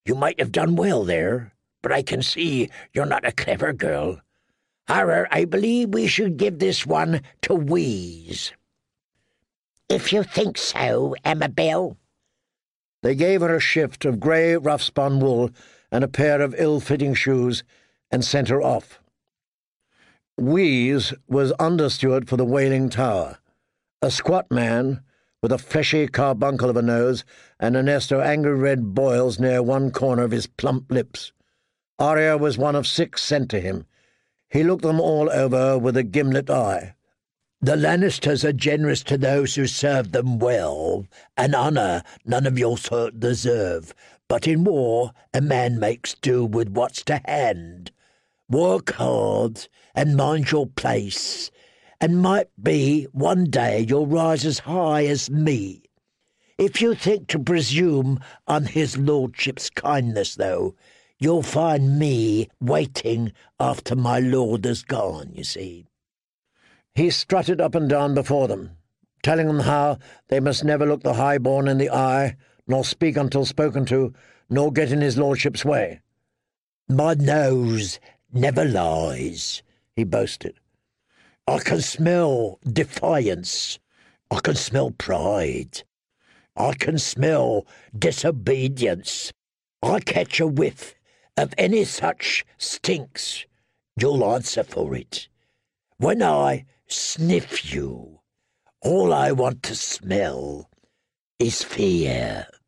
You might have done well there, but I can see you're not a clever girl. However, I believe we should give this one to Wheeze." "If you think so, Amabel." They gave her a shift of grey rough-spun wool and a pair of ill-fitting shoes, and sent her off. Wheeze was understeward for the Wailing Tower, a squat man with a fleshy carbuncle of a nose and a nest of angry red boils near one corner of his plump lips. Arya was one of 6 sent to him. He looked them all over with a gimlet eye. "The Lannisters are generous to those who serve them well, and honour none of your sort deserve. But in war a man makes do with what's to hand. Work hard and mind your place, and might be one day you'll rise as high as me. If you think to presume on his lordship's kindness, though, you'll find me waiting after my lord is gone, you see." He strutted up and down before them, telling them how they must never look the highborn in the eye, nor speak until spoken to, nor get in his lordship's way. "My nose never lies," he boasted. "I can smell defiance. I can smell pride. I can smell disobedience. I catch a whiff of any such stinks, you'll answer for it. When I sniff you, all I want to smell is fear."